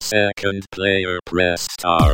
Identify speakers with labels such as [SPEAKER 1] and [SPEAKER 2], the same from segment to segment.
[SPEAKER 1] Second player press start.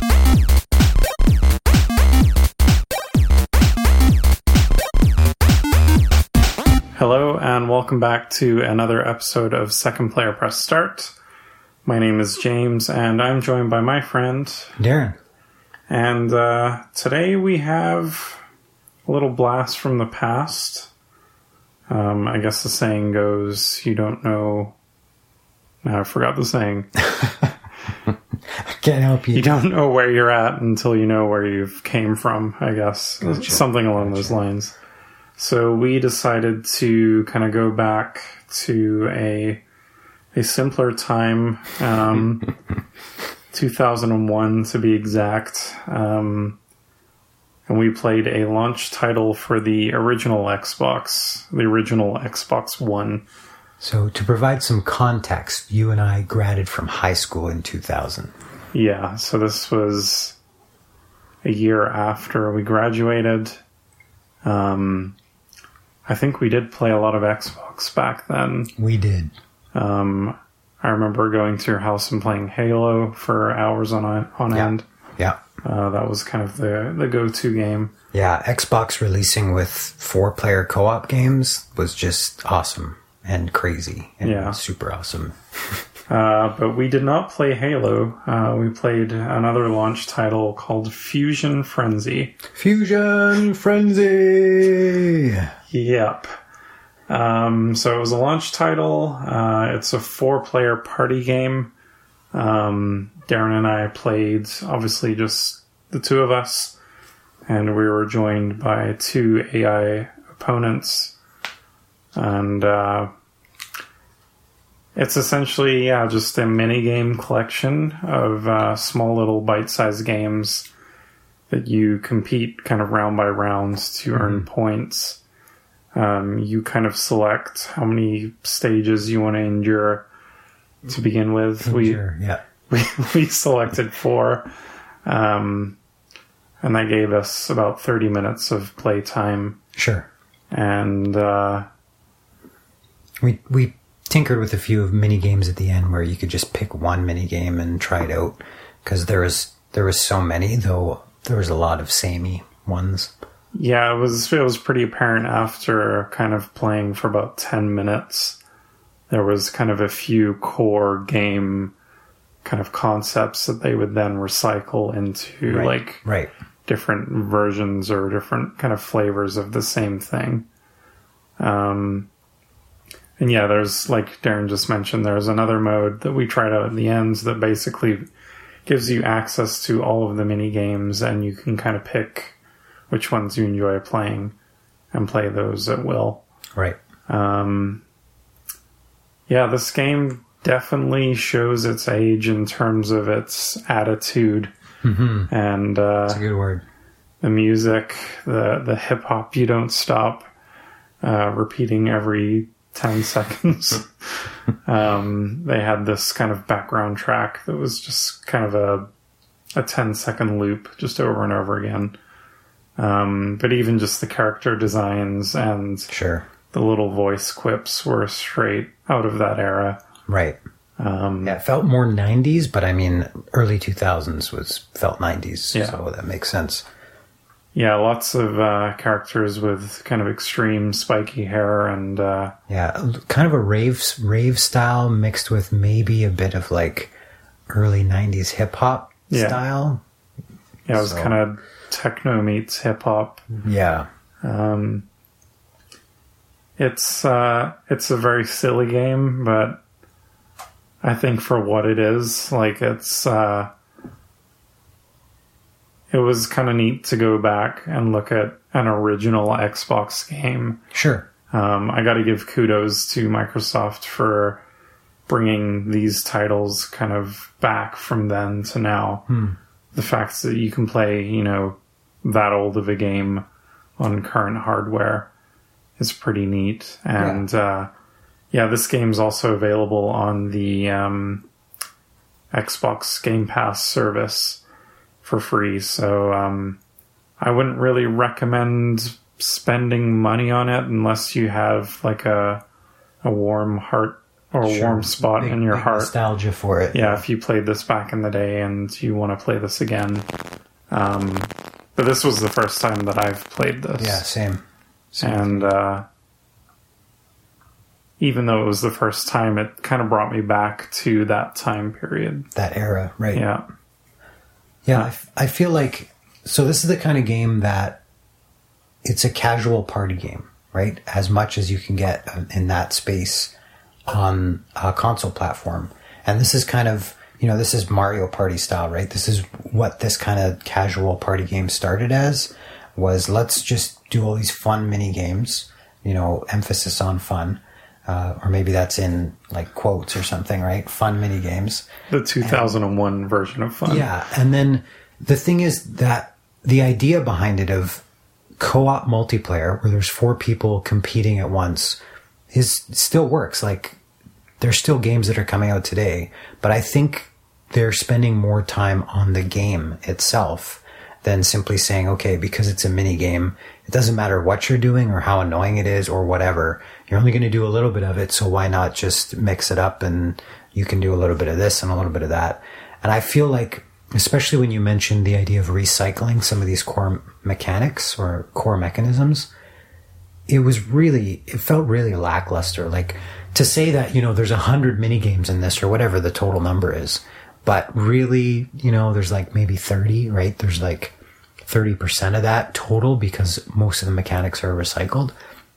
[SPEAKER 2] Hello and welcome back to another episode of Second Player Press Start. My name is James and I'm joined by my friend
[SPEAKER 3] Darren.
[SPEAKER 2] And today we have a little blast from the past. I guess the saying goes, you don't know... No, I forgot the saying.
[SPEAKER 3] Can't help you.
[SPEAKER 2] You don't know where you're at until you know where you've came from, I guess.
[SPEAKER 3] Gotcha.
[SPEAKER 2] Something along those lines. So we decided to kind of go back to a simpler time, 2001 to be exact. And we played a launch title for the original Xbox One.
[SPEAKER 3] So to provide some context, you and I graduated from high school in 2000.
[SPEAKER 2] Yeah, so this was a year after we graduated. I think we did play a lot of Xbox back then.
[SPEAKER 3] We did.
[SPEAKER 2] I remember going to your house and playing Halo for hours on end.
[SPEAKER 3] Yeah.
[SPEAKER 2] That was kind of the go-to game.
[SPEAKER 3] Yeah, Xbox releasing with 4-player co-op games was just awesome and crazy and super awesome.
[SPEAKER 2] But we did not play Halo. We played another launch title called Fusion Frenzy.
[SPEAKER 3] Fusion Frenzy!
[SPEAKER 2] Yep. So it was a launch title. It's a 4-player party game. Darren and I played, obviously, just the two of us. And we were joined by 2 AI opponents. And it's essentially, just a mini-game collection of small little bite-sized games that you compete kind of round by round to earn points. You kind of select how many stages you want to endure to begin with. We selected 4. And that gave us about 30 minutes of play time.
[SPEAKER 3] Sure.
[SPEAKER 2] And
[SPEAKER 3] we tinkered with a few of mini games at the end where you could just pick one mini game and try it out, because there was so many, though there was a lot of samey ones.
[SPEAKER 2] Yeah, it was pretty apparent after kind of playing for about 10 minutes. There was kind of a few core game kind of concepts that they would then recycle into different versions or different kind of flavors of the same thing. And yeah, there's, like Darren just mentioned, there's another mode that we tried out at the end that basically gives you access to all of the mini games, and you can kind of pick which ones you enjoy playing and play those at will.
[SPEAKER 3] Right.
[SPEAKER 2] This game definitely shows its age in terms of its attitude.
[SPEAKER 3] Mm-hmm.
[SPEAKER 2] And
[SPEAKER 3] that's a good word.
[SPEAKER 2] The music, the hip-hop You Don't Stop, repeating every 10 seconds. They had this kind of background track that was just kind of a 10-second loop just over and over again. But even just the character designs and the little voice quips were straight out of that era.
[SPEAKER 3] Right. It felt more 90s, but I mean, early 2000s felt 90s, so that makes sense.
[SPEAKER 2] Yeah, lots of characters with kind of extreme spiky hair and...
[SPEAKER 3] kind of a rave style mixed with maybe a bit of like early 90s hip-hop style.
[SPEAKER 2] Yeah, it was kind of techno meets hip-hop.
[SPEAKER 3] Yeah.
[SPEAKER 2] It's a very silly game, but I think for what it is, like it was kind of neat to go back and look at an original Xbox game.
[SPEAKER 3] Sure.
[SPEAKER 2] I got to give kudos to Microsoft for bringing these titles kind of back from then to now. The fact that you can play, that old of a game on current hardware is pretty neat. And, this game's also available on the Xbox Game Pass service for free, so I wouldn't really recommend spending money on it unless you have like a warm heart or a
[SPEAKER 3] Sure.
[SPEAKER 2] warm spot in your
[SPEAKER 3] Big
[SPEAKER 2] heart.
[SPEAKER 3] nostalgia for it.
[SPEAKER 2] Yeah, if you played this back in the day and you want to play this again. But this was the first time that I've played this.
[SPEAKER 3] Yeah, same.
[SPEAKER 2] And even though it was the first time, it kind of brought me back to that time period.
[SPEAKER 3] That era, right?
[SPEAKER 2] Yeah.
[SPEAKER 3] Yeah, I feel like, so this is the kind of game that it's a casual party game, right? As much as you can get in that space on a console platform. And this is kind of, this is Mario Party style, right? This is what this kind of casual party game started as, was let's just do all these fun mini games, emphasis on fun. Or maybe that's in like quotes or something, right? Fun mini games.
[SPEAKER 2] The 2001 version of fun.
[SPEAKER 3] Yeah. And then the thing is that the idea behind it of co-op multiplayer where there's 4 people competing at once still works. Like there's still games that are coming out today, but I think they're spending more time on the game itself than simply saying, okay, because it's a mini game, it doesn't matter what you're doing or how annoying it is or whatever. You're only going to do a little bit of it, so why not just mix it up and you can do a little bit of this and a little bit of that. And I feel like, especially when you mentioned the idea of recycling some of these core mechanics or core mechanisms, it felt really lackluster. Like to say that, there's 100 mini games in this or whatever the total number is, but really, there's like maybe 30, right? There's like 30% of that total because most of the mechanics are recycled.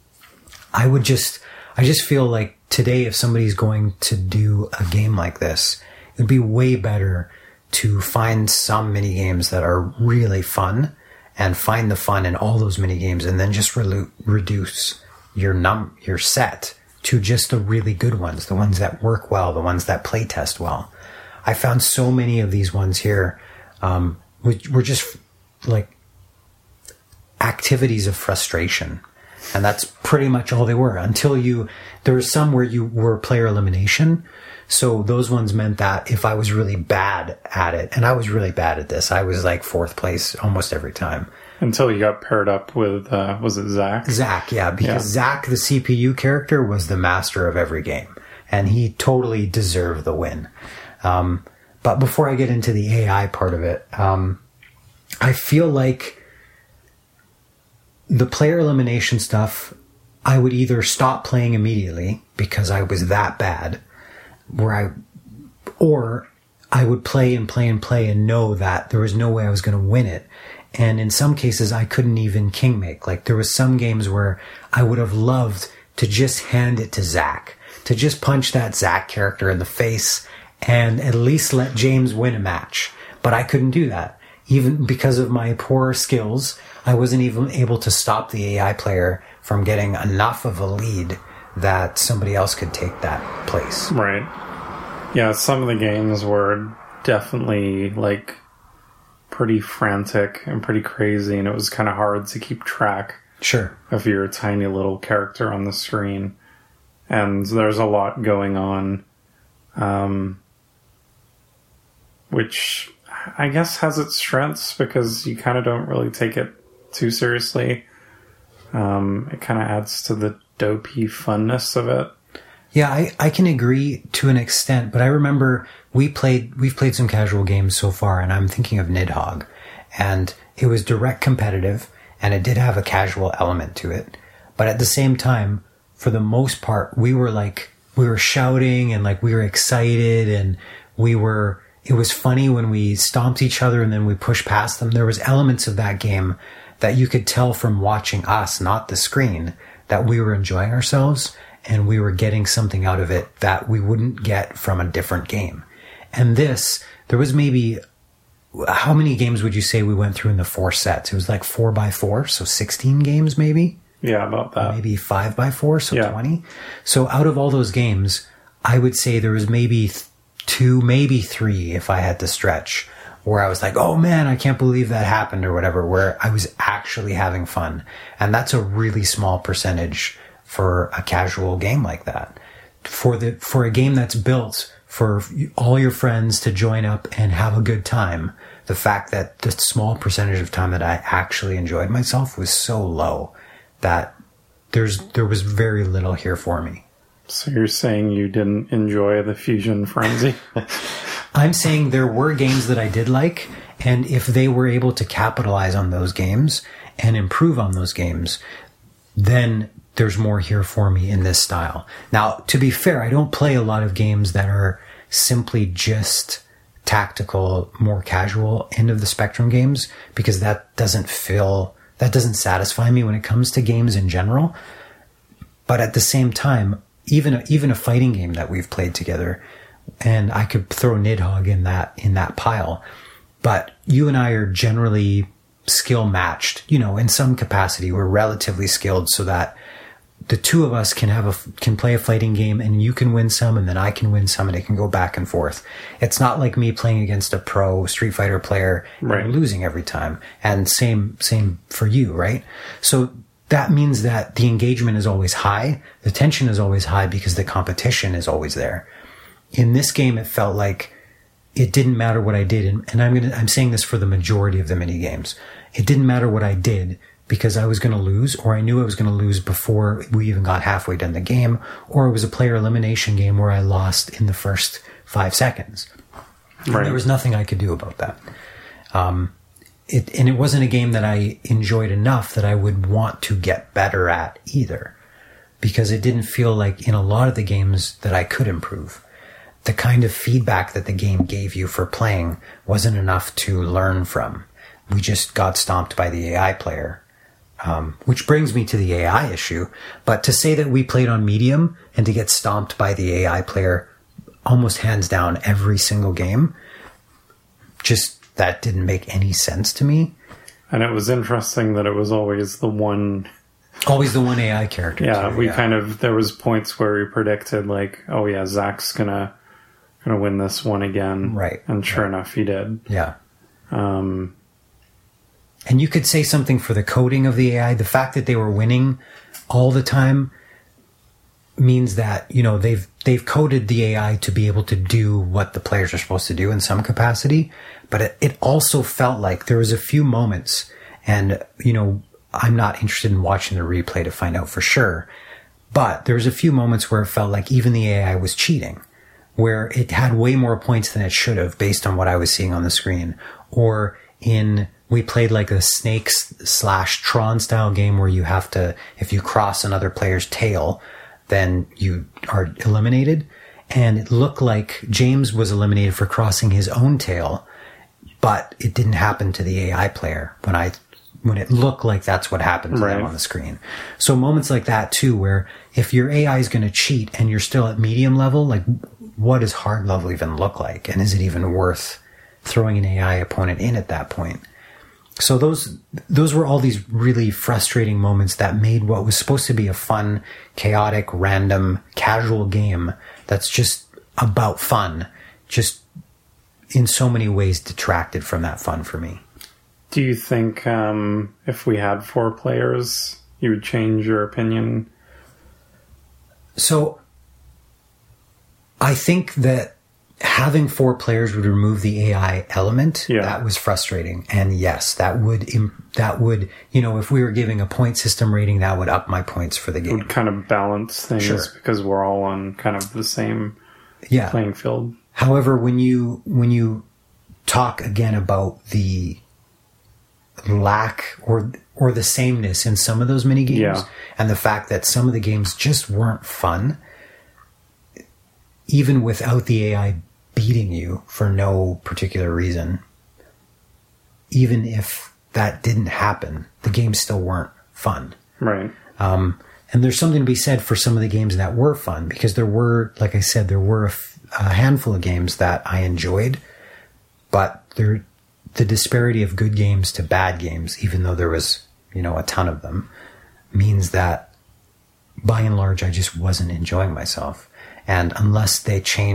[SPEAKER 3] I just feel like today, if somebody's going to do a game like this, it'd be way better to find some mini games that are really fun and find the fun in all those mini games and then just reduce your set to just the really good ones, the ones that work well, the ones that play test well. I found so many of these ones here, which were just like activities of frustration. And that's pretty much all they were there was some where you were player elimination. So those ones meant that if I was really bad at it, and I was really bad at this, I was like 4th place almost every time.
[SPEAKER 2] Until you got paired up with, was it Zach?
[SPEAKER 3] Zach, yeah, because Zach, the CPU character, was the master of every game. And he totally deserved the win. But before I get into the AI part of it, I feel like the player elimination stuff, I would either stop playing immediately because I was that bad, or I would play and play and play and know that there was no way I was going to win it. And in some cases, I couldn't even kingmake. Like there was some games where I would have loved to just hand it to Zach, to just punch that Zach character in the face and at least let James win a match. But I couldn't do that. Even because of my poor skills, I wasn't even able to stop the AI player from getting enough of a lead that somebody else could take that place.
[SPEAKER 2] Right. Yeah, some of the games were definitely like pretty frantic and pretty crazy, and it was kind of hard to keep track
[SPEAKER 3] Sure.
[SPEAKER 2] of your tiny little character on the screen. And there's a lot going on, which I guess has its strengths because you kind of don't really take it too seriously. It kind of adds to the dopey funness of it.
[SPEAKER 3] Yeah, I can agree to an extent, but I remember we've played some casual games so far, and I'm thinking of Nidhogg, and it was direct competitive, and it did have a casual element to it. But at the same time, for the most part, we were shouting and like we were excited, and it was funny when we stomped each other and then we pushed past them. There was elements of that game that you could tell from watching us, not the screen, that we were enjoying ourselves and we were getting something out of it that we wouldn't get from a different game. And there was maybe, how many games would you say we went through in the 4 sets? It was like 4x4, so 16 games maybe?
[SPEAKER 2] Yeah, about that.
[SPEAKER 3] Maybe 5x4, so 20. So out of all those games, I would say there was maybe 2, maybe 3 if I had to stretch, where I was like, oh man, I can't believe that happened or whatever, where I was actually having fun. And that's a really small percentage for a casual game like that. For a game that's built for all your friends to join up and have a good time, the fact that the small percentage of time that I actually enjoyed myself was so low that there was very little here for me.
[SPEAKER 2] So you're saying you didn't enjoy the Fusion Frenzy?
[SPEAKER 3] I'm saying there were games that I did like, and if they were able to capitalize on those games and improve on those games, then there's more here for me in this style. Now, to be fair, I don't play a lot of games that are simply just tactical, more casual end of the spectrum games, because that doesn't satisfy me when it comes to games in general. But at the same time, even a fighting game that we've played together, and I could throw Nidhogg in that pile, but you and I are generally skill matched, in some capacity. We're relatively skilled so that the two of us can play a fighting game, and you can win some and then I can win some, and it can go back and forth. It's not like me playing against a pro Street Fighter player and losing every time. And same for you, right? So that means that the engagement is always high. The tension is always high because the competition is always there. In this game, it felt like it didn't matter what I did. And I'm saying this for the majority of the mini games. It didn't matter what I did, because I was going to lose, or I knew I was going to lose before we even got halfway done the game, or it was a player elimination game where I lost in the first 5 seconds. And there was nothing I could do about that. It wasn't a game that I enjoyed enough that I would want to get better at either, because it didn't feel like in a lot of the games that I could improve. The kind of feedback that the game gave you for playing wasn't enough to learn from. We just got stomped by the AI player. Which brings me to the AI issue. But to say that we played on medium and to get stomped by the AI player almost hands down every single game, just that didn't make any sense to me.
[SPEAKER 2] And it was interesting that it was always the one
[SPEAKER 3] AI character.
[SPEAKER 2] Yeah,
[SPEAKER 3] too,
[SPEAKER 2] there was points where we predicted like, oh yeah, Zach's gonna win this one again.
[SPEAKER 3] Right.
[SPEAKER 2] And sure enough, he did.
[SPEAKER 3] Yeah. And you could say something for the coding of the AI. The fact that they were winning all the time means that, they've coded the AI to be able to do what the players are supposed to do in some capacity. But it also felt like there was a few moments, and, I'm not interested in watching the replay to find out for sure, but there was a few moments where it felt like even the AI was cheating, where it had way more points than it should have based on what I was seeing on the screen. Or we played like a Snakes/Tron style game where you have to, if you cross another player's tail, then you are eliminated. And it looked like James was eliminated for crossing his own tail, but it didn't happen to the AI player when it looked like that's what happened to them on the screen. So moments like that too, where if your AI is going to cheat and you're still at medium level, like what does hard level even look like? And is it even worth throwing an AI opponent in at that point? So those were all these really frustrating moments that made what was supposed to be a fun, chaotic, random, casual game that's just about fun, just in so many ways detracted from that fun for me.
[SPEAKER 2] Do you think if we had 4 players, you would change your opinion?
[SPEAKER 3] So I think that having 4 players would remove the AI element.
[SPEAKER 2] Yeah.
[SPEAKER 3] That was frustrating. And yes, that would, if we were giving a point system rating, that would up my points for the game.
[SPEAKER 2] It would kind of balance things because we're all on kind of the same playing field.
[SPEAKER 3] However, when you talk again about the lack or the sameness in some of those mini games, and the fact that some of the games just weren't fun, even without the AI beating you for no particular reason, even if that didn't happen, the games still weren't fun.
[SPEAKER 2] Right.
[SPEAKER 3] And there's something to be said for some of the games that were fun, because there were, like I said, there were a handful of games that I enjoyed, but the disparity of good games to bad games, even though there was, a ton of them, means that by and large, I just wasn't enjoying myself. And unless they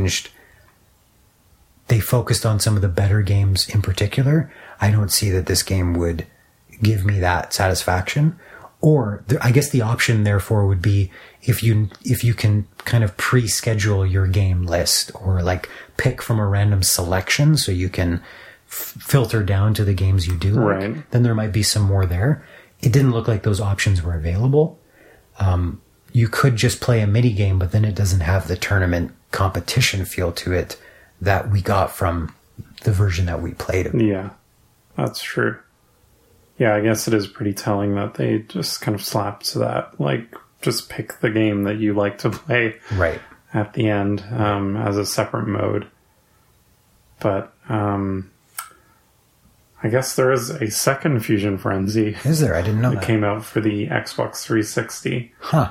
[SPEAKER 3] focused on some of the better games in particular, I don't see that this game would give me that satisfaction. Or I guess the option therefore would be if you can kind of pre-schedule your game list, or like pick from a random selection so you can filter down to the games you do like, then there might be some more there. It didn't look like those options were available. you could just play a mini game, but then it doesn't have the tournament competition feel to it that we got from the version that we played.
[SPEAKER 2] Yeah, that's true. Yeah, I guess it is pretty telling that they just kind of slapped that, like, just pick the game that you like to play
[SPEAKER 3] Right.
[SPEAKER 2] at the end as a separate mode. But I guess there is a second Fusion Frenzy.
[SPEAKER 3] Is there? I didn't know
[SPEAKER 2] that came out for the Xbox 360.
[SPEAKER 3] Huh.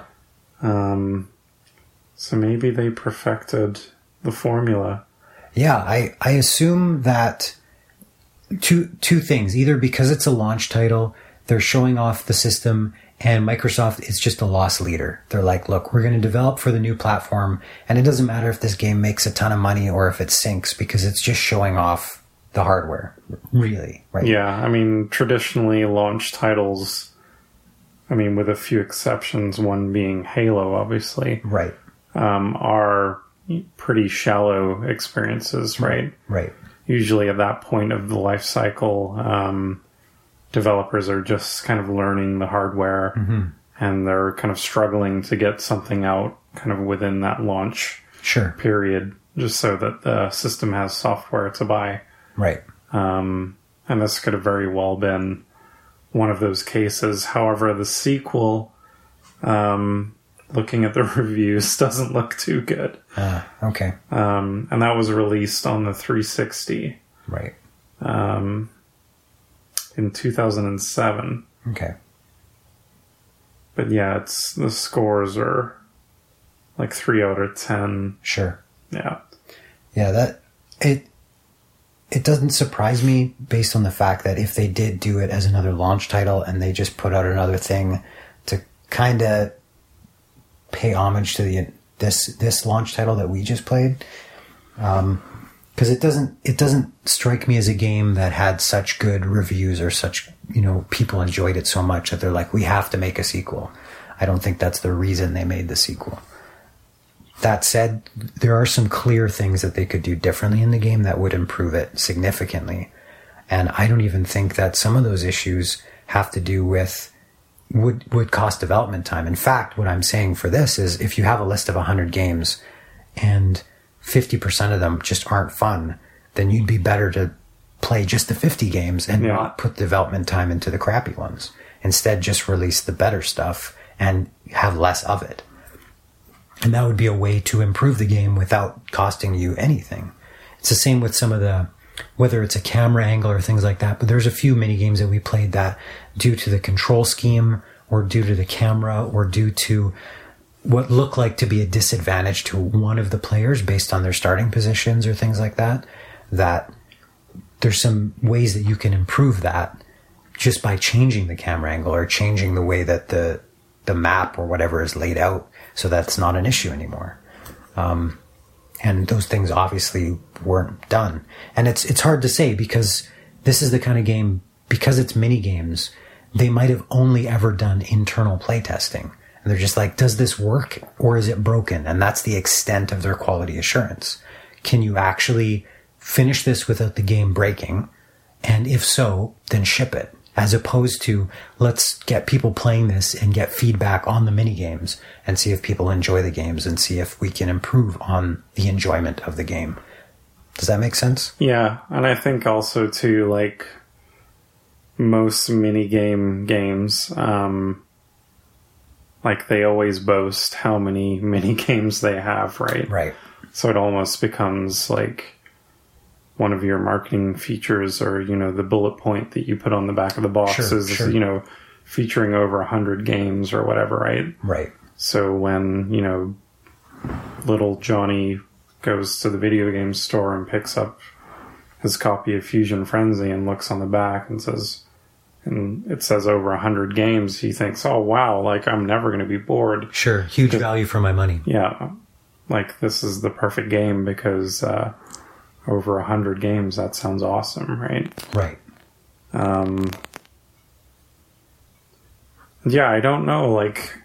[SPEAKER 2] So maybe they perfected the formula.
[SPEAKER 3] Yeah, I assume that two things. Either because it's a launch title, they're showing off the system, and Microsoft is just a loss leader. They're like, look, we're going to develop for the new platform, and it doesn't matter if this game makes a ton of money or if it sinks, because it's just showing off the hardware, really, right?
[SPEAKER 2] Yeah, I mean, traditionally launch titles, I mean, with a few exceptions, one being Halo, obviously,
[SPEAKER 3] Right.
[SPEAKER 2] Are pretty shallow experiences, right?
[SPEAKER 3] Right.
[SPEAKER 2] Usually at that point of the life cycle, developers are just kind of learning the hardware, and they're kind of struggling to get something out kind of within that launch
[SPEAKER 3] Sure.
[SPEAKER 2] period, just so that the system has software to buy.
[SPEAKER 3] Right.
[SPEAKER 2] And this could have very well been one of those cases. However, the sequel, looking at the reviews, doesn't look too good.
[SPEAKER 3] Okay.
[SPEAKER 2] And that was released on the 360
[SPEAKER 3] Right.
[SPEAKER 2] in 2007.
[SPEAKER 3] Okay.
[SPEAKER 2] But yeah, the scores are like 3 out of 10.
[SPEAKER 3] Sure.
[SPEAKER 2] Yeah.
[SPEAKER 3] Yeah, it doesn't surprise me based on the fact that if they did do it as another launch title and they just put out another thing to kind of pay homage to this launch title that we just played, because it doesn't strike me as a game that had such good reviews or such, people enjoyed it so much that they're like, we have to make a sequel. I don't think that's the reason they made the sequel. That said, there are some clear things that they could do differently in the game that would improve it significantly. And I don't even think that some of those issues have to do with would cost development time. In fact, what I'm saying for this is if you have a list of 100 games and 50% of them just aren't fun, then you'd be better to play just the 50 games and not put development time into the crappy ones. Instead, just release the better stuff and have less of it. And that would be a way to improve the game without costing you anything. It's the same with some of the, whether it's a camera angle or things like that, but there's a few mini games that we played that due to the control scheme or due to the camera or due to what looked like to be a disadvantage to one of the players based on their starting positions or things like that, that there's some ways that you can improve that just by changing the camera angle or changing the way that the map or whatever is laid out, so that's not an issue anymore. And those things obviously weren't done. And it's hard to say because this is the kind of game, because it's mini games, they might have only ever done internal playtesting. And they're just like, does this work or is it broken? And that's the extent of their quality assurance. Can you actually finish this without the game breaking? And if so, then ship it. As opposed to, let's get people playing this and get feedback on the mini games and see if people enjoy the games and see if we can improve on the enjoyment of the game. Does that make sense?
[SPEAKER 2] Yeah, and I think also too, like most mini games, like they always boast how many mini games they have, right?
[SPEAKER 3] Right.
[SPEAKER 2] So it almost becomes like one of your marketing features, or, the bullet point that you put on the back of the box is, featuring over 100 games or whatever, right?
[SPEAKER 3] Right.
[SPEAKER 2] So when, little Johnny goes to the video game store and picks up his copy of Fusion Frenzy and looks on the back and it says over 100 games, he thinks, oh wow, like I'm never going to be bored.
[SPEAKER 3] Sure. Huge value for my money.
[SPEAKER 2] Yeah. Like this is the perfect game because, over 100 games, that sounds awesome, right?
[SPEAKER 3] Right.
[SPEAKER 2] Yeah, I don't know, like,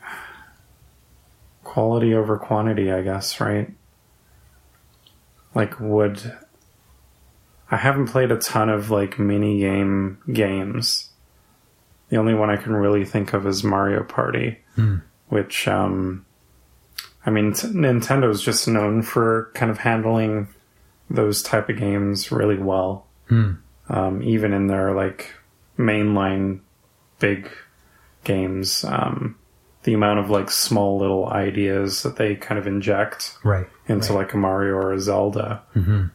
[SPEAKER 2] quality over quantity, I guess, right? Like, I haven't played a ton of, like, mini games. The only one I can really think of is Mario Party, which, I mean, Nintendo's just known for kind of handling those type of games really well. Even in their, like, mainline big games, the amount of, like, small little ideas that they kind of inject into like a Mario or a Zelda.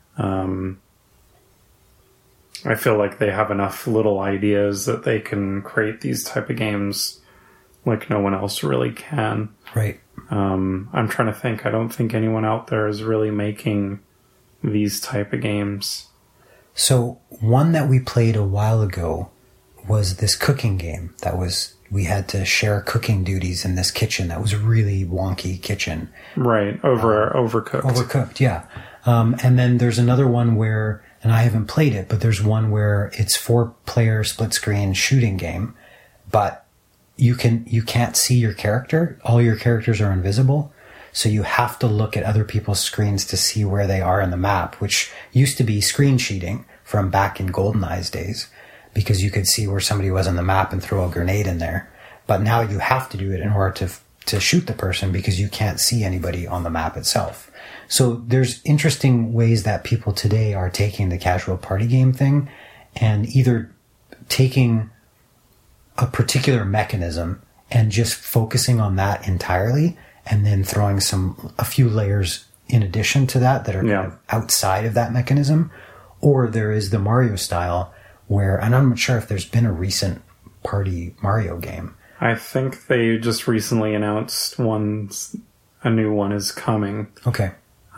[SPEAKER 2] I feel like they have enough little ideas that they can create these type of games like no one else really can.
[SPEAKER 3] Right.
[SPEAKER 2] I'm trying to think. I don't think anyone out there is really making these type of games.
[SPEAKER 3] So one that we played a while ago was this cooking game we had to share cooking duties in this kitchen that was a really wonky kitchen.
[SPEAKER 2] Right. Overcooked.
[SPEAKER 3] Overcooked, yeah. And then there's another one where, and I haven't played it, but there's one where it's 4-player split screen shooting game, but you can't see your character. All your characters are invisible. So you have to look at other people's screens to see where they are in the map, which used to be screen cheating from back in GoldenEye's days, because you could see where somebody was on the map and throw a grenade in there. But now you have to do it in order to shoot the person, because you can't see anybody on the map itself. So there's interesting ways that people today are taking the casual party game thing and either taking a particular mechanism and just focusing on that entirely, and then throwing a few layers in addition to that are kind of outside of that mechanism. Or there is the Mario style where, and I'm not sure if there's been a recent party Mario game.
[SPEAKER 2] I think they just recently announced a new one is coming.
[SPEAKER 3] Okay.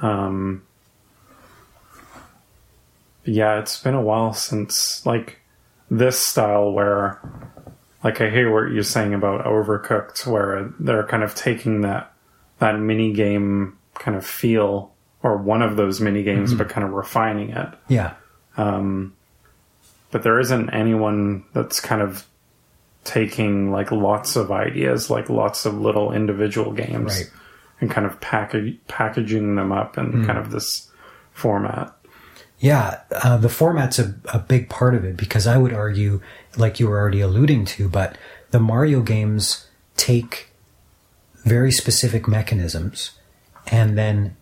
[SPEAKER 2] Yeah, it's been a while since, like, this style where, like, I hear what you're saying about Overcooked, where they're kind of taking that mini game kind of feel, or one of those mini games, but kind of refining it.
[SPEAKER 3] Yeah.
[SPEAKER 2] But there isn't anyone that's kind of taking, like, lots of ideas, like lots of little individual games.
[SPEAKER 3] Right.
[SPEAKER 2] And kind of packaging them up in kind of this format.
[SPEAKER 3] Yeah, the format's a big part of it, because I would argue, like you were already alluding to, but the Mario games take very specific mechanisms and then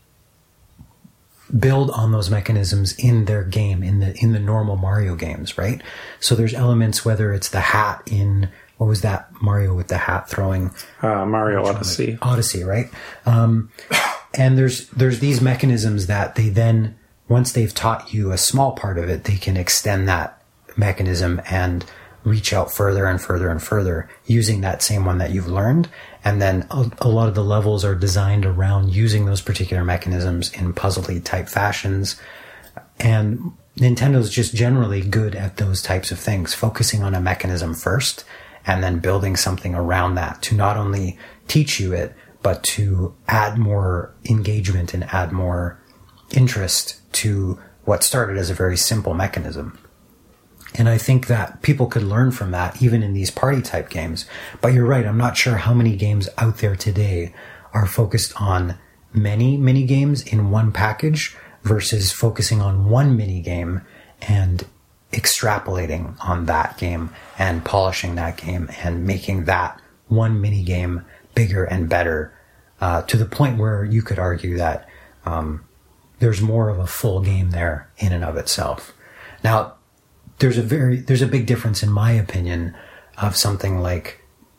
[SPEAKER 3] build on those mechanisms in their game, in the normal Mario games, right? So there's elements, whether it's the hat in... What was that Mario with the hat throwing?
[SPEAKER 2] Mario Odyssey.
[SPEAKER 3] Odyssey, right? And there's these mechanisms that they then, once they've taught you a small part of it, they can extend that mechanism and reach out further and further and further using that same one that you've learned. And then a lot of the levels are designed around using those particular mechanisms in puzzly type fashions. And Nintendo's just generally good at those types of things, focusing on a mechanism first, and then building something around that to not only teach you it, but to add more engagement and add more interest to what started as a very simple mechanism. And I think that people could learn from that even in these party type games. But you're right, I'm not sure how many games out there today are focused on many mini games in one package versus focusing on one mini game and extrapolating on that game and polishing that game and making that one mini game bigger and better, to the point where you could argue that there's more of a full game there in and of itself. Now, there's a big difference, in my opinion, of something like,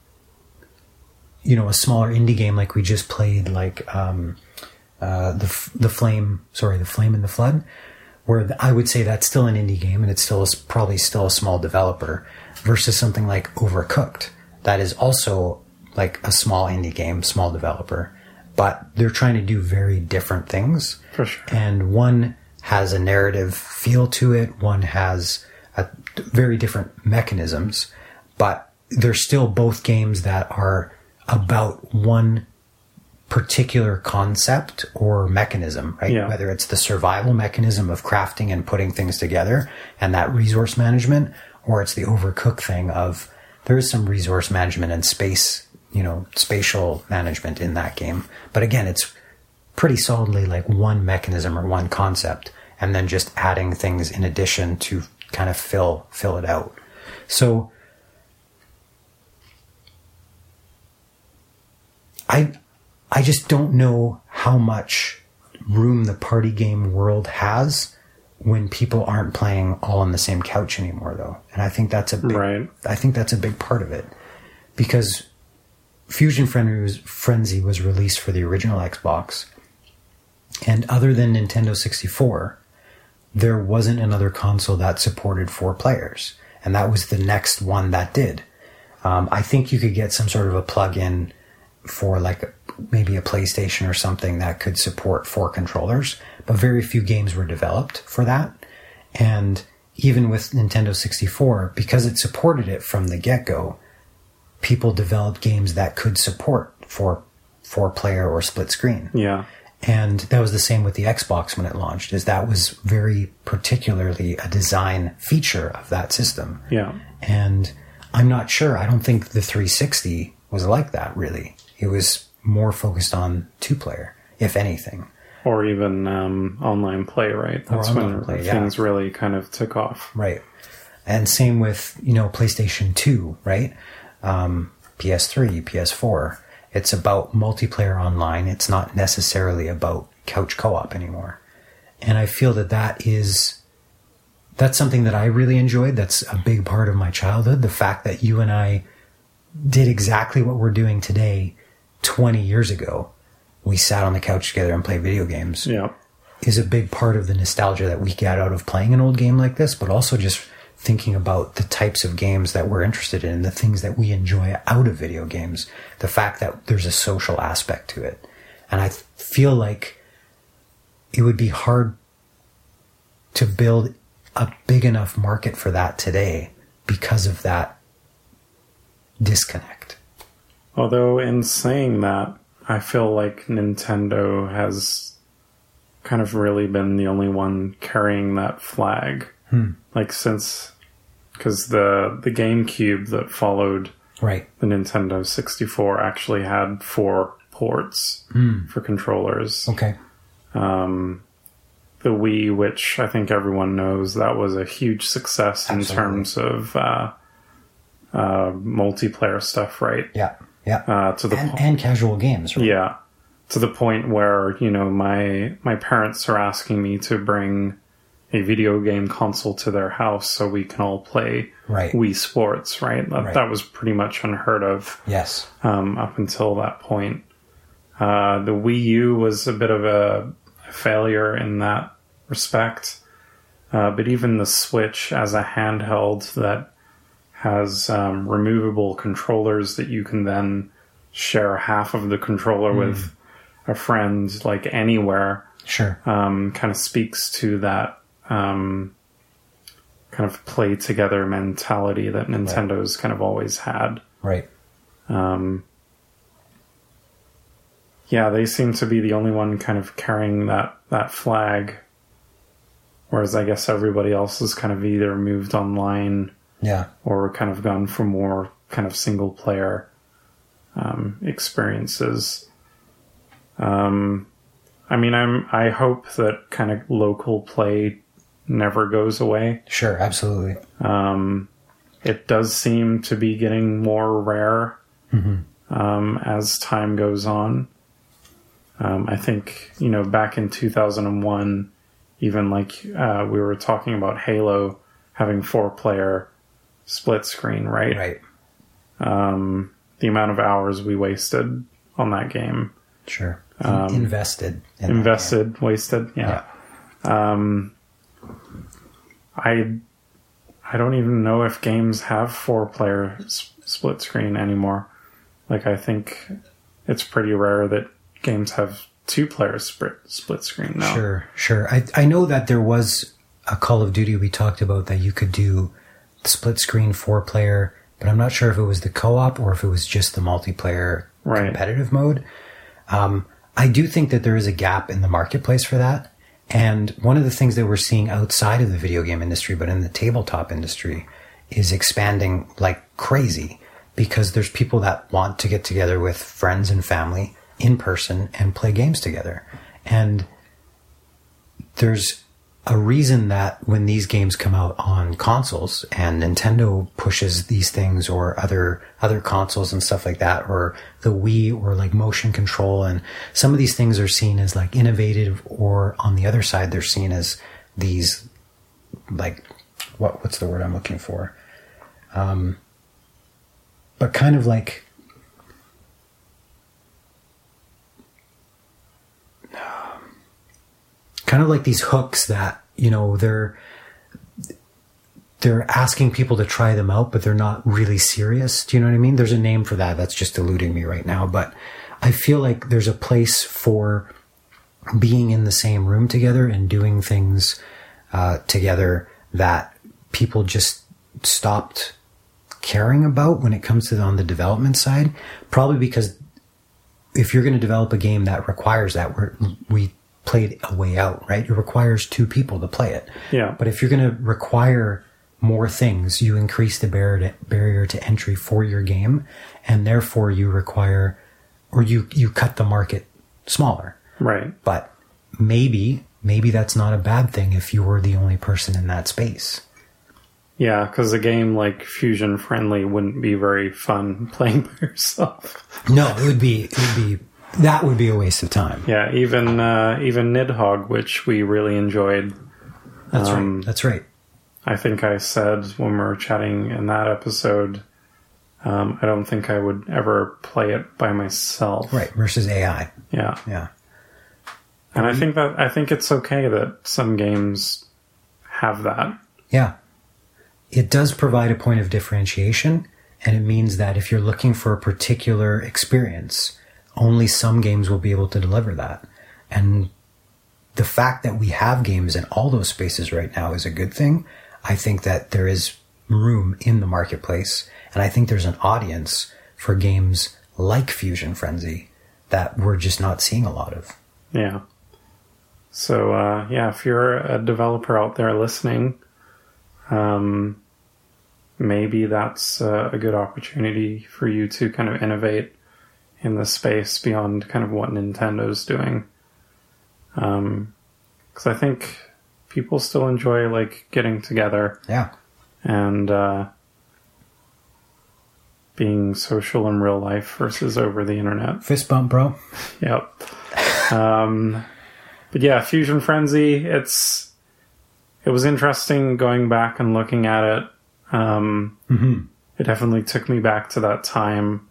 [SPEAKER 3] a smaller indie game like we just played, like the Flame in the Flood, where I would say that's still an indie game and it's probably still a small developer, versus something like Overcooked that is also like a small indie game, small developer, but they're trying to do very different things.
[SPEAKER 2] For sure.
[SPEAKER 3] And one has a narrative feel to it, one has very different mechanisms, but they're still both games that are about one particular concept or mechanism, right?
[SPEAKER 2] Yeah.
[SPEAKER 3] Whether it's the survival mechanism of crafting and putting things together and that resource management, or it's the Overcooked thing of there is some resource management and spatial management in that game. But again, it's pretty solidly like one mechanism or one concept, and then just adding things in addition to kind of fill it out. So I just don't know how much room the party game world has when people aren't playing all on the same couch anymore, though. And I think that's a big,
[SPEAKER 2] Right.
[SPEAKER 3] I think that's a big part of it, because Fusion Frenzy was released for the original Xbox, and other than Nintendo 64, there wasn't another console that supported 4 players, and that was the next one that did. I think you could get some sort of a plug-in for like maybe a PlayStation or something that could support 4 controllers, but very few games were developed for that. And even with Nintendo 64, because it supported it from the get-go, people developed games that could support 4-player or split screen.
[SPEAKER 2] Yeah.
[SPEAKER 3] And that was the same with the Xbox when it launched, is that was very particularly a design feature of that system.
[SPEAKER 2] Yeah.
[SPEAKER 3] And I'm not sure. I don't think the 360 was like that, really. It was more focused on 2-player, if anything.
[SPEAKER 2] Or even online play, right? That's when things really kind of took off.
[SPEAKER 3] Right. And same with, PlayStation 2, right? PS3, PS4. It's about multiplayer online. It's not necessarily about couch co-op anymore. And I feel that's something that I really enjoyed. That's a big part of my childhood. The fact that you and I did exactly what we're doing today 20 years ago. We sat on the couch together and played video games.
[SPEAKER 2] Yeah.
[SPEAKER 3] Is a big part of the nostalgia that we get out of playing an old game like this, but also just thinking about the types of games that we're interested in, the things that we enjoy out of video games, the fact that there's a social aspect to it. And I feel like it would be hard to build a big enough market for that today because of that disconnect.
[SPEAKER 2] Although in saying that, I feel like Nintendo has kind of really been the only one carrying that flag. Like because the GameCube that followed
[SPEAKER 3] right.
[SPEAKER 2] the Nintendo 64 actually had 4 ports for controllers.
[SPEAKER 3] Okay.
[SPEAKER 2] The Wii, which I think everyone knows, that was a huge success in terms of multiplayer stuff, right?
[SPEAKER 3] Yeah. Yeah.
[SPEAKER 2] And
[SPEAKER 3] casual games, right?
[SPEAKER 2] Yeah. To the point where, my parents are asking me to bring a video game console to their house so we can all play Wii Sports, right? That was pretty much unheard of.
[SPEAKER 3] Yes.
[SPEAKER 2] Up until that point. The Wii U was a bit of a failure in that respect. But even the Switch as a handheld that has removable controllers that you can then share half of the controller with a friend, like anywhere.
[SPEAKER 3] Sure.
[SPEAKER 2] Kind of speaks to that kind of play together mentality that Nintendo's kind of always had.
[SPEAKER 3] Right.
[SPEAKER 2] Yeah, they seem to be the only one kind of carrying that flag. Whereas I guess everybody else has kind of either moved online or kind of gone for more kind of single player experiences. I hope that kind of local play never goes away.
[SPEAKER 3] Sure, absolutely.
[SPEAKER 2] It does seem to be getting more rare as time goes on. I think, back in 2001, even like we were talking about Halo having 4-player split screen, right?
[SPEAKER 3] Right.
[SPEAKER 2] The amount of hours we wasted on that game.
[SPEAKER 3] Sure. Invested.
[SPEAKER 2] Wasted. Yeah. I don't even know if games have 4-player split screen anymore. Like, I think it's pretty rare that games have 2-player split screen now.
[SPEAKER 3] Sure. I know that there was a Call of Duty we talked about that you could do the split screen 4-player, but I'm not sure if it was the co-op or if it was just the multiplayer competitive mode. I do think that there is a gap in the marketplace for that. And one of the things that we're seeing outside of the video game industry, but in the tabletop industry, is expanding like crazy, because there's people that want to get together with friends and family in person and play games together. And there's a reason that when these games come out on consoles and Nintendo pushes these things, or other consoles and stuff like that, or the Wii, or like motion control, and some of these things are seen as like innovative, or on the other side they're seen as these like what's the word I'm looking for? But kind of like these hooks that, you know, they're asking people to try them out, but they're not really serious. Do you know what I mean? There's a name for that. That's just eluding me right now. But I feel like there's a place for being in the same room together and doing things together that people just stopped caring about when it comes to on the development side. Probably because if you're going to develop a game that requires that, we played A Way Out, right? It requires 2 people to play it.
[SPEAKER 2] Yeah.
[SPEAKER 3] But if you're going to require more things, you increase the barrier to entry for your game, and therefore you require, or you cut the market smaller.
[SPEAKER 2] Right.
[SPEAKER 3] But maybe that's not a bad thing if you were the only person in that space.
[SPEAKER 2] Yeah, because a game like Fusion Friendly wouldn't be very fun playing by yourself.
[SPEAKER 3] No, that would be a waste of time.
[SPEAKER 2] Yeah, even Nidhogg, which we really enjoyed.
[SPEAKER 3] That's right. That's right.
[SPEAKER 2] I think I said when we were chatting in that episode, I don't think I would ever play it by myself.
[SPEAKER 3] Right, versus AI.
[SPEAKER 2] Yeah.
[SPEAKER 3] Yeah.
[SPEAKER 2] And I think it's okay that some games have that.
[SPEAKER 3] Yeah. It does provide a point of differentiation, and it means that if you're looking for a particular experience, only some games will be able to deliver that. And the fact that we have games in all those spaces right now is a good thing. I think that there is room in the marketplace, and I think there's an audience for games like Fusion Frenzy that we're just not seeing a lot of.
[SPEAKER 2] Yeah. So, if you're a developer out there listening, maybe that's a good opportunity for you to kind of innovate in the space beyond kind of what Nintendo's doing. Because I think people still enjoy like getting together.
[SPEAKER 3] Yeah.
[SPEAKER 2] And being social in real life versus over the internet.
[SPEAKER 3] Fist bump, bro.
[SPEAKER 2] Yep. But yeah, Fusion Frenzy, it was interesting going back and looking at it. It definitely took me back to that time.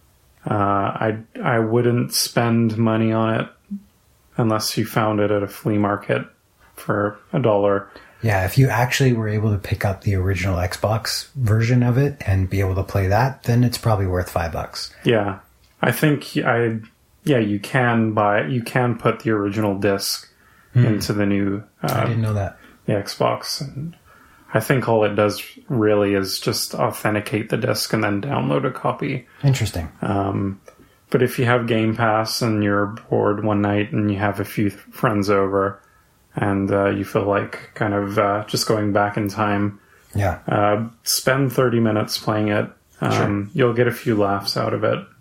[SPEAKER 2] I wouldn't spend money on it unless you found it at a flea market for $1.
[SPEAKER 3] Yeah, if you actually were able to pick up the original Xbox version of it and be able to play that, then it's probably worth $5.
[SPEAKER 2] Yeah. I think you can put the original disc into the new
[SPEAKER 3] I didn't know that.
[SPEAKER 2] The Xbox, and I think all it does really is just authenticate the disc and then download a copy.
[SPEAKER 3] Interesting.
[SPEAKER 2] But if you have Game Pass and you're bored one night and you have a few friends over and you feel like kind of just going back in time, spend 30 minutes playing it.
[SPEAKER 3] Sure.
[SPEAKER 2] You'll get a few laughs out of it.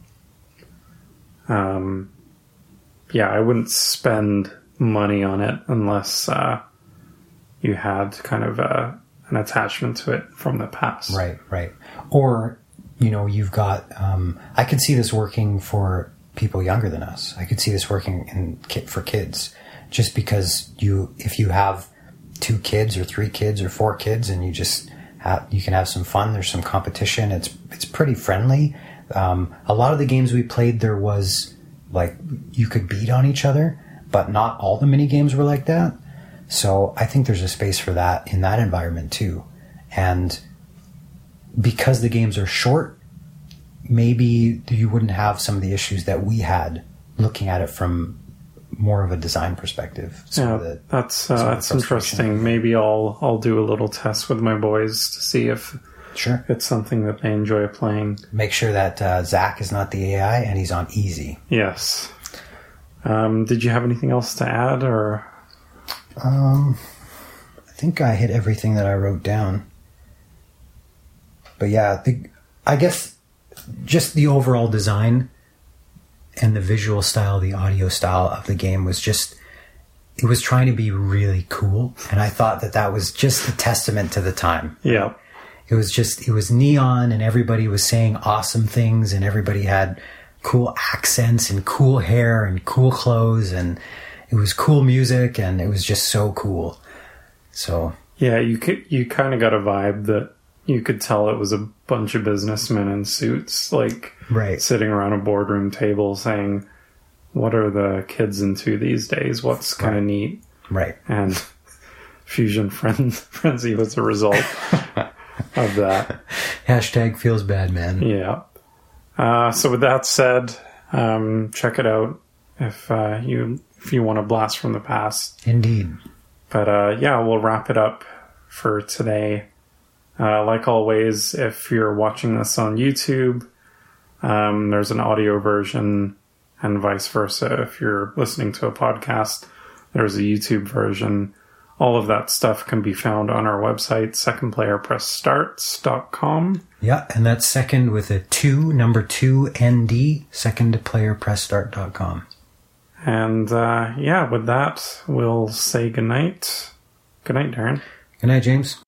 [SPEAKER 2] I wouldn't spend money on it unless you had kind of an attachment to it from the past.
[SPEAKER 3] Right. Or, you've got... I could see this working for people younger than us. I could see this working for kids. Just because if you have 2 kids or 3 kids or 4 kids and you can have some fun, there's some competition, it's pretty friendly. A lot of the games we played, there was like you could beat on each other, but not all the mini games were like that. So I think there's a space for that in that environment too. And because the games are short, maybe you wouldn't have some of the issues that we had looking at it from more of a design perspective.
[SPEAKER 2] That's interesting. Maybe I'll do a little test with my boys to see if it's something that they enjoy playing.
[SPEAKER 3] Make sure that Zach is not the AI and he's on easy.
[SPEAKER 2] Yes. Did you have anything else to add, or?
[SPEAKER 3] I think I hit everything that I wrote down. But yeah, I guess just the overall design and the visual style, the audio style of the game was just, it was trying to be really cool. And I thought that was just a testament to the time.
[SPEAKER 2] Yeah.
[SPEAKER 3] It was neon and everybody was saying awesome things and everybody had cool accents and cool hair and cool clothes and it was cool music and it was just so cool. So
[SPEAKER 2] yeah, you kind of got a vibe that you could tell it was a bunch of businessmen in suits, like
[SPEAKER 3] right.
[SPEAKER 2] sitting around a boardroom table saying, what are the kids into these days? What's kind of neat?
[SPEAKER 3] Right.
[SPEAKER 2] And Fusion Frenzy was a result of that.
[SPEAKER 3] Hashtag feels bad, man.
[SPEAKER 2] Yeah. So with that said, check it out if you want to blast from the past.
[SPEAKER 3] Indeed.
[SPEAKER 2] But yeah, we'll wrap it up for today. Like always, if you're watching this on YouTube, there's an audio version, and vice versa. If you're listening to a podcast, there's a YouTube version. All of that stuff can be found on our website, secondplayerpressstarts.com.
[SPEAKER 3] Yeah, and that's second with a 2, number 2, ND, secondplayerpresssstart.com.
[SPEAKER 2] And yeah, with that, we'll say goodnight. Good night, Darren.
[SPEAKER 3] Good night, James.